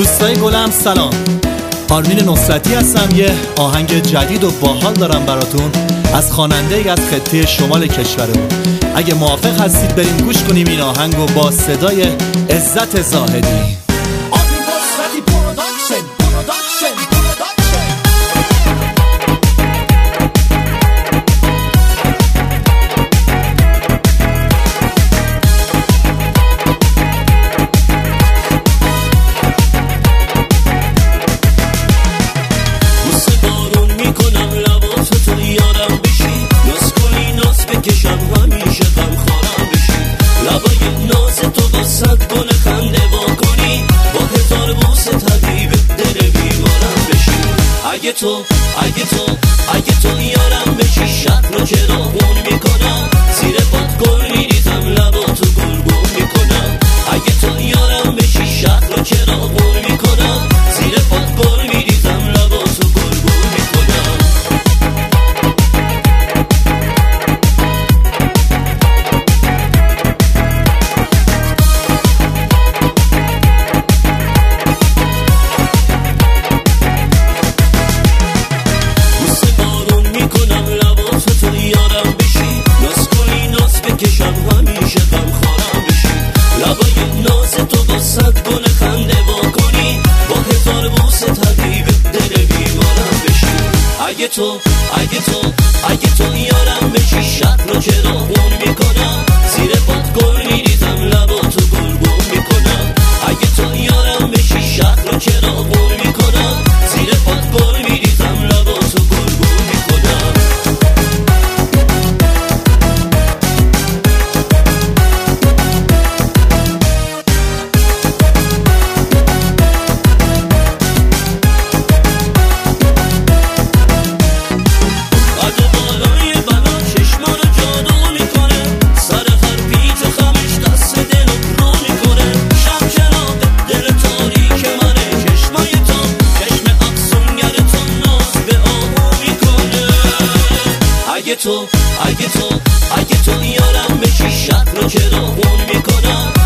دوستای گلم سلام، آرمین نصرتی هستم. یه آهنگ جدید و باحال دارم براتون از خواننده ای از خطه شمال کشورمون. اگه موافق هستید بریم گوش کنیم این آهنگو با صدای عزت زاهدی. آرمین نصرتی پروداکشن. اگه تو یارم بشی شب رو چراغون میکنم، زیر پات گل میریزم لباتو گلگون میکنم. اگه تو یارم بشی شب رو چراغون میکنم، زیر پات گل میریزم لباتو گلگون میکنم. کشم همیشه غم خورم بشی، لبای ناز تو با صد گل خنده وا کنی، با هزار بوسه طبیب دل بیمارم بشی. اگه تو یارم بشی شب رو چراغون میکنم، زیر پات گل میریزم لباتو گلگون میکنم. اگه تو یارم بشی شب رو چراغون میکنم، زیر پات گل میریزم لباتو گلگون میکنم. اگه تو یارم بشی شب رو چراغون میکنم،